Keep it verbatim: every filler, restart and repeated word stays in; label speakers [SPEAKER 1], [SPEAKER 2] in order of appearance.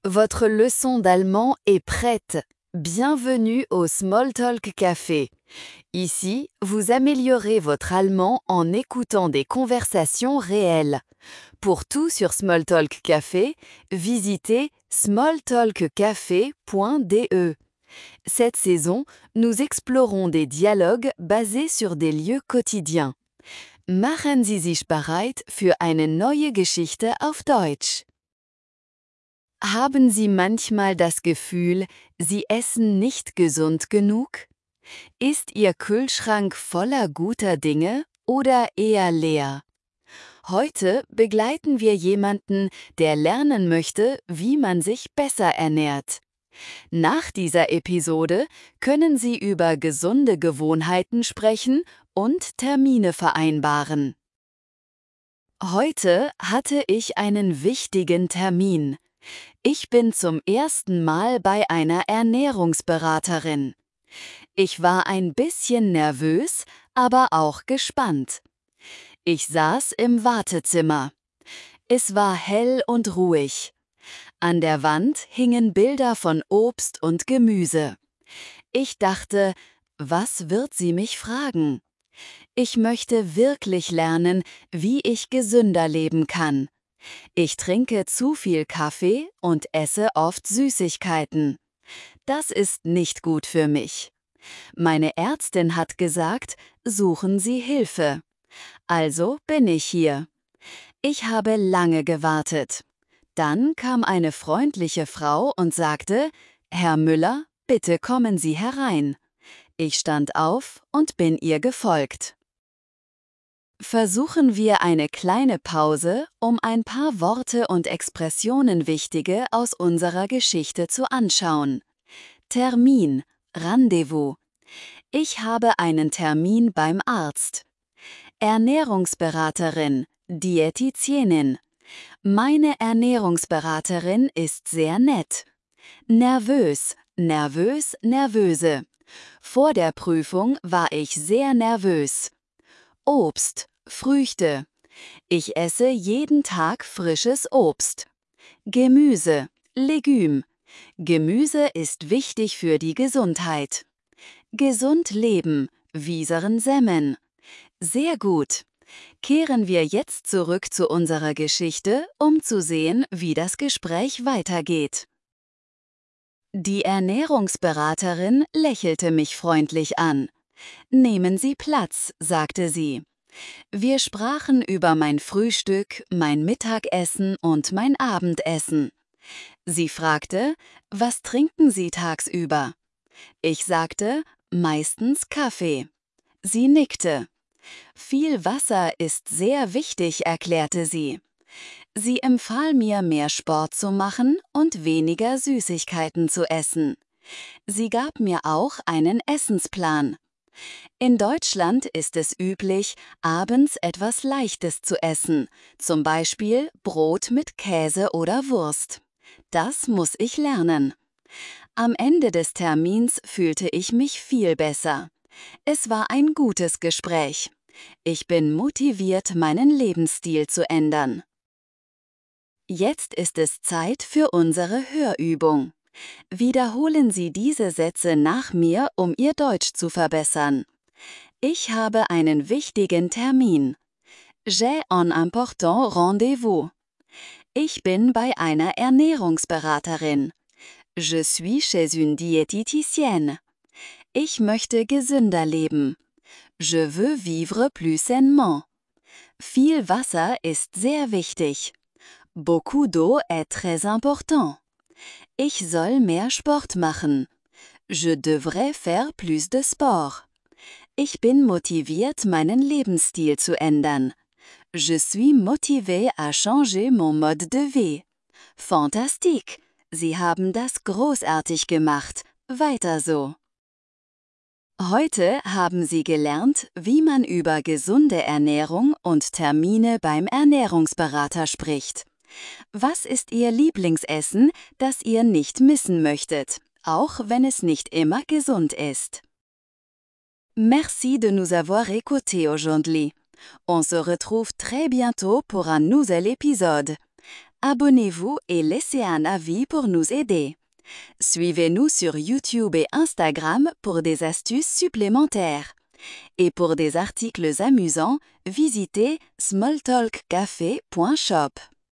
[SPEAKER 1] Votre leçon d'allemand est prête. Bienvenue au Smalltalk Café. Ici, vous améliorez votre allemand en écoutant des conversations réelles. Pour tout sur Smalltalk Café, visitez smalltalk café point d e. Cette saison, nous explorons des dialogues basés sur des lieux quotidiens. Machen Sie sich bereit für eine neue Geschichte auf Deutsch. Haben Sie manchmal das Gefühl, Sie essen nicht gesund genug? Ist Ihr Kühlschrank voller guter Dinge oder eher leer? Heute begleiten wir jemanden, der lernen möchte, wie man sich besser ernährt. Nach dieser Episode können Sie über gesunde Gewohnheiten sprechen und Termine vereinbaren. Heute hatte ich einen wichtigen Termin. Ich bin zum ersten Mal bei einer Ernährungsberaterin. Ich war ein bisschen nervös, aber auch gespannt. Ich saß im Wartezimmer. Es war hell und ruhig. An der Wand hingen Bilder von Obst und Gemüse. Ich dachte, was wird sie mich fragen? Ich möchte wirklich lernen, wie ich gesünder leben kann. Ich trinke zu viel Kaffee und esse oft Süßigkeiten. Das ist nicht gut für mich. Meine Ärztin hat gesagt, suchen Sie Hilfe. Also bin ich hier. Ich habe lange gewartet. Dann kam eine freundliche Frau und sagte, Herr Müller, bitte kommen Sie herein. Ich stand auf und bin ihr gefolgt. Versuchen wir eine kleine Pause, um ein paar Worte und Expressionen wichtige aus unserer Geschichte zu anschauen. Termin, Rendezvous. Ich habe einen Termin beim Arzt. Ernährungsberaterin, Diätizienin. Meine Ernährungsberaterin ist sehr nett. Nervös, nervös, nervöse. Vor der Prüfung war ich sehr nervös. Obst, Früchte. Ich esse jeden Tag frisches Obst. Gemüse, Legüm. Gemüse ist wichtig für die Gesundheit. Gesund leben, Wieseren Semmen. Sehr gut. Kehren wir jetzt zurück zu unserer Geschichte, um zu sehen, wie das Gespräch weitergeht. Die Ernährungsberaterin lächelte mich freundlich an. »Nehmen Sie Platz«, sagte sie. Wir sprachen über mein Frühstück, mein Mittagessen und mein Abendessen. Sie fragte, was trinken Sie tagsüber? Ich sagte, meistens Kaffee. Sie nickte. Viel Wasser ist sehr wichtig, erklärte sie. Sie empfahl mir, mehr Sport zu machen und weniger Süßigkeiten zu essen. Sie gab mir auch einen Essensplan. In Deutschland ist es üblich, abends etwas Leichtes zu essen, zum Beispiel Brot mit Käse oder Wurst. Das muss ich lernen. Am Ende des Termins fühlte ich mich viel besser. Es war ein gutes Gespräch. Ich bin motiviert, meinen Lebensstil zu ändern. Jetzt ist es Zeit für unsere Hörübung. Wiederholen Sie diese Sätze nach mir, um Ihr Deutsch zu verbessern. Ich habe einen wichtigen Termin. J'ai un important rendez-vous. Ich bin bei einer Ernährungsberaterin. Je suis chez une diététicienne. Ich möchte gesünder leben. Je veux vivre plus sainement. Viel Wasser ist sehr wichtig. Beaucoup d'eau est très important. Ich soll mehr Sport machen. Je devrais faire plus de sport. Ich bin motiviert, meinen Lebensstil zu ändern. Je suis motivé à changer mon mode de vie. Fantastique! Sie haben das großartig gemacht. Weiter so. Heute haben Sie gelernt, wie man über gesunde Ernährung und Termine beim Ernährungsberater spricht. Was ist Ihr Lieblingsessen, das ihr nicht missen möchtet, auch wenn es nicht immer gesund ist? Merci de nous avoir écoutés aujourd'hui. On se retrouve très bientôt pour un nouvel épisode. Abonnez-vous et laissez un avis pour nous aider. Suivez-nous sur YouTube et Instagram pour des astuces supplémentaires. Et pour des articles amusants, visitez smalltalkcafé point shop.